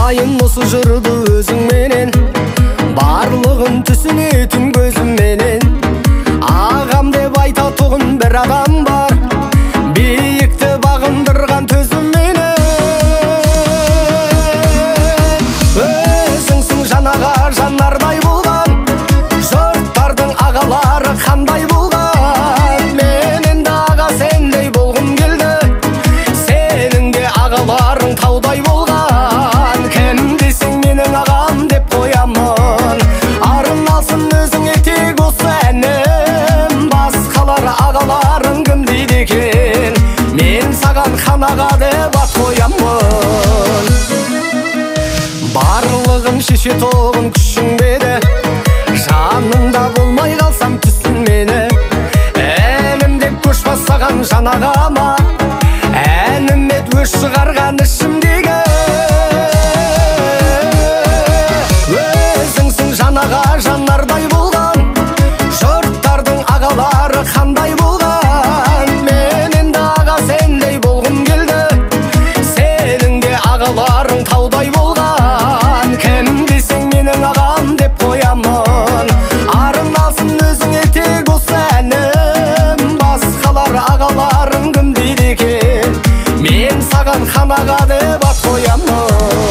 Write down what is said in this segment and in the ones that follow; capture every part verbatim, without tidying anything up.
Айтайын осы жырды өзіңменен, барлығын түсінетін көзімменен. Ағам деп айтатұғын бір адам бар, биікті бағындырған төзімменен. Өзіңсің жанаға жанардай болған, жұрттардың ағалары қандай болған. Мен енді аға сендей болғым келді, сенің де ағаларың таудай болған. Кім десең менің ағам деп қоямын, арын алсын өзіңе тек осы әнім. Басқалар ағаларың кім дейді екен, мен саған хан аға деп ат қоямын. Барлығын шешетұғын күшің беді, жаныңда болмай қалсам түссін мені. Әнім деп көш бастаған жан ағама, әніме өш шығарған ішімдегі. Өзіңсің жан аға жанардай болған, жұрттардың ағалары қандай болған. Мен енді аға сендей болғым келді, сенің де ағаларың таудай болған. Кім десең менің ағам деп қоямын, арын алсын өзіңе тек осы әнім. Басқалар ағаларың кім дейді екен, мен саған хан аға деп ат қоямын.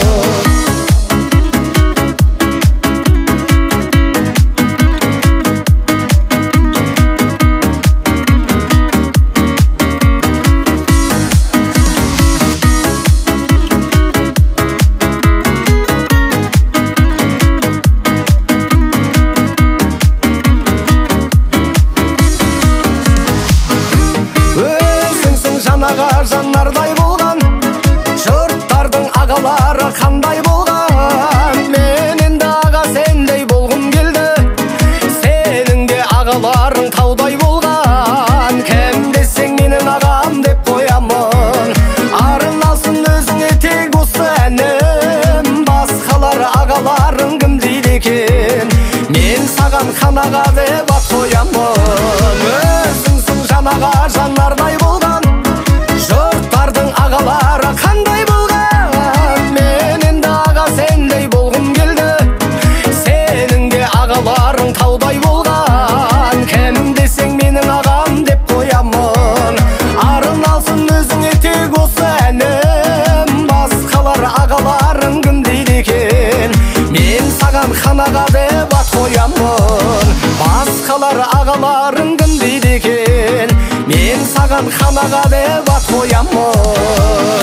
Аға жанардай болған, жұрттардың ағалары қандай болған. Мен енді аға сендей болғым келді, сенің де ағаларың таудай болған. Кім десең менің ағам деп қоямын, арын алсын өзіңе тек осы әнім. Басқалар ағаларың кім дейді екен, мен саған хан аға деп ат қоямын. Өзіңсің жан аға жанардай болған, жұрттардың ағалары қандай болған. Мен енді аға сендей болғым келді, сенің де ағаларың таудай болған. Кім десең менің ағам деп қоямын, арын алсын өзіңе тек осы әнім. Басқалар ағаларың кім дейді екен, мен саған хан аға деп ат қоямын. Басқалар ағаларың кім дейді екен, мен саған хан аға деп ат қоямын.